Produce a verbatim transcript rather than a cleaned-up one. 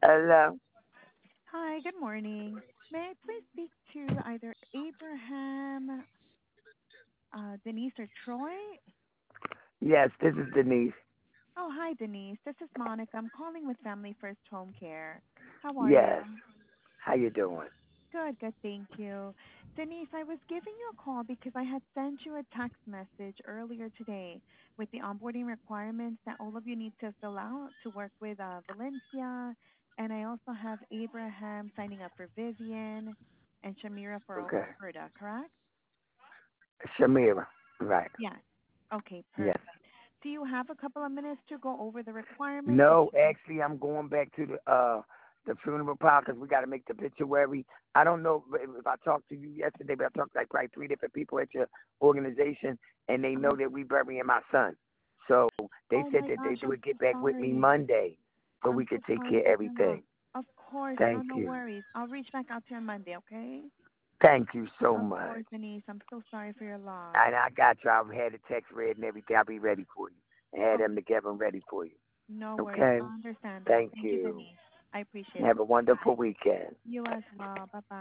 Hello. Hi, good morning. May I please speak to either Abraham, uh, Denise, or Troy? Yes, this is Denise. Oh, hi, Denise. This is Monica. I'm calling with Family First Home Care. How are you? Yes. How you doing? Good, good, thank you. Denise, I was giving you a call because I had sent you a text message earlier today with the onboarding requirements that all of you need to fill out to work with uh, Valencia. And I also have Abraham signing up for Vivian and Shamira for Okay. Alberta, correct? Shamira. Right. Yes. Okay, Yes. perfect. Do you have a couple of minutes to go over the requirements? If No, you, actually, I'm going back to the uh the funeral parlor because we got to make the obituary. I don't know if, if I talked to you yesterday, but I talked to like probably three different people at your organization, and they know uh, that we burying my son. So they oh said my that they gosh, I'm would so get back with me sorry. Monday so we I'm could so take sorry care of for your loss. everything. Of course, no, Thank no you. worries. I'll reach back out to you on Monday, okay? Thank you so Of much. course, Denise. I'm so sorry for your loss. And I got you. I've had the text read and everything. I'll be ready for you. And had Oh, them together and ready for you. no worries. Okay? I understand that. Thank Thank you, you. Denise. I appreciate it. Have a wonderful weekend. You as well. Bye bye.